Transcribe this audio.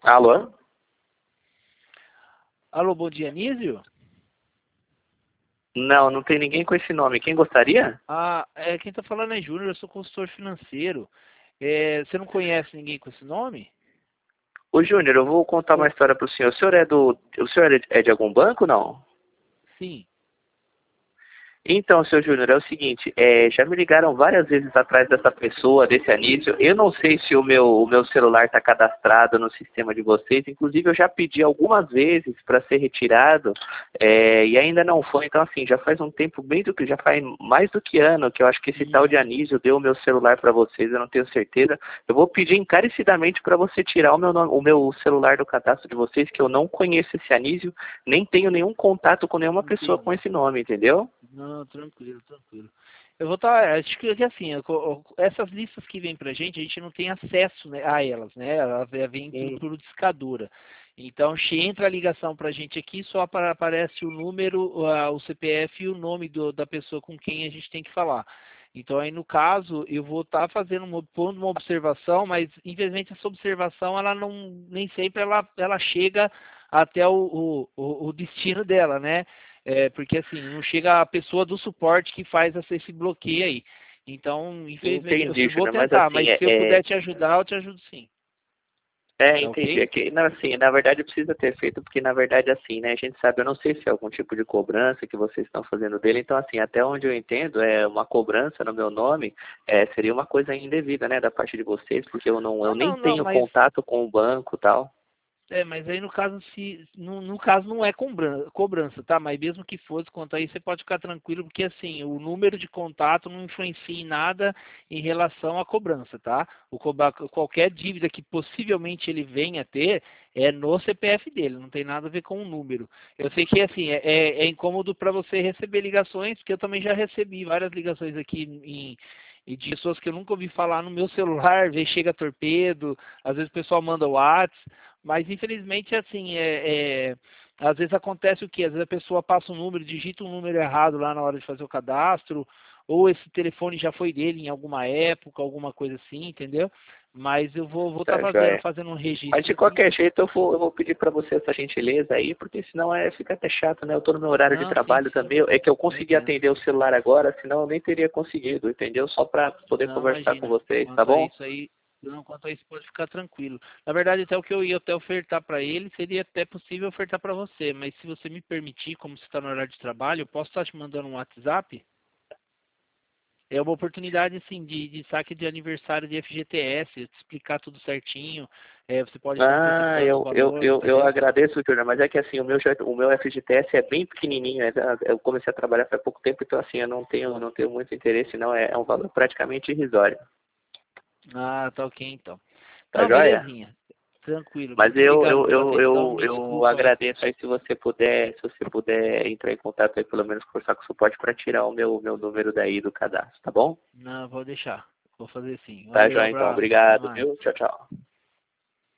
Alô? Alô, bom dia, Anísio? Não, não tem ninguém com esse nome. Quem gostaria? Quem está falando é Júnior, eu sou consultor financeiro. Você não conhece ninguém com esse nome? Ô, Júnior, eu vou contar uma história para o senhor. O senhor é de algum banco, não? Sim. Então, seu Júnior, é o seguinte, já me ligaram várias vezes atrás dessa pessoa, desse Anísio. Eu não sei se o meu celular está cadastrado no sistema de vocês. Inclusive, eu já pedi algumas vezes para ser retirado, e ainda não foi. Então, assim, já faz um tempo já faz mais do que ano que eu acho que esse tal de Anísio deu o meu celular para vocês. Eu não tenho certeza. Eu vou pedir encarecidamente para você tirar o meu celular do cadastro de vocês, que eu não conheço esse Anísio, nem tenho nenhum contato com nenhuma pessoa com Entendi. esse nome, entendeu? Não, tranquilo, tranquilo. Eu vou estar, acho que assim, essas listas que vêm pra gente, a gente não tem acesso, né, a elas, né? Elas vêm por discadura. Então, se entra a ligação pra gente aqui, só aparece o número, o CPF e o nome da pessoa com quem a gente tem que falar. Então, aí no caso, eu vou estar pondo uma observação, mas infelizmente essa observação, ela não, nem sempre ela chega até o destino dela, né? Porque assim, não chega a pessoa do suporte que faz esse bloqueio aí. Então, infelizmente, Entendi, eu vou Júnior, mas tentar, assim, mas se eu puder te ajudar, eu te ajudo sim. Tá entendi. É ok? que, não, assim, na verdade precisa ter feito, porque na verdade, assim, né, a gente sabe, eu não sei se é algum tipo de cobrança que vocês estão fazendo dele, então, assim, até onde eu entendo, uma cobrança no meu nome, seria uma coisa indevida, né, da parte de vocês, porque eu Ah, nem não, não, tenho mas contato com o banco e tal. mas aí no caso, se no caso não é cobrança, tá? Mas mesmo que fosse quanto aí, você pode ficar tranquilo, porque assim, o número de contato não influencia em nada em relação à cobrança, tá? Qualquer dívida que possivelmente ele venha a ter é no CPF dele, não tem nada a ver com o número. Eu sei que assim, é incômodo para você receber ligações, porque eu também já recebi várias ligações aqui e de pessoas que eu nunca ouvi falar no meu celular, vê chega torpedo, às vezes o pessoal manda WhatsApp, mas infelizmente assim, às vezes acontece o quê? Às vezes a pessoa passa um número, digita um número errado lá na hora de fazer o cadastro, ou esse telefone já foi dele em alguma época, alguma coisa assim, entendeu? Mas eu vou estar Tá, joia. fazendo um Mas registro de aqui. qualquer jeito eu vou pedir para você essa gentileza aí, porque senão fica até chato, né? Eu tô no meu horário de Não, sim, trabalho sim, também, é que eu eu consegui entendo. atender o celular agora, senão eu nem teria conseguido, entendeu? Só para poder Não, conversar com imagina. vocês, tá Quanto a bom? isso aí, não, quanto a isso pode ficar tranquilo. Na verdade, até o que eu ia até ofertar para ele, seria até possível ofertar para você, mas se você me permitir, como você está no horário de trabalho, eu posso estar te mandando um WhatsApp. É uma oportunidade, assim, de saque de aniversário de FGTS, te explicar tudo certinho. Você pode estar Ah, antecipando o eu, eu, valor, eu, eu entendeu? agradeço, Júnior, mas é que assim, o meu FGTS é bem pequenininho, eu comecei a trabalhar faz pouco tempo, então assim, eu não tenho muito interesse, não, é um valor praticamente irrisório, Ah, tá ok, então. tá Não, joia? belezinha. Tranquilo. Mas Muito eu, obrigado eu, pela eu, atenção. eu, Me eu desculpa aí. agradeço aí se você puder entrar em contato aí, pelo menos conversar com o suporte para tirar o meu número daí do cadastro, tá bom? Não, vou deixar. Vou fazer sim. Tá, Valeu, joia, então, abraço. Até obrigado, mais. viu? Tchau, tchau.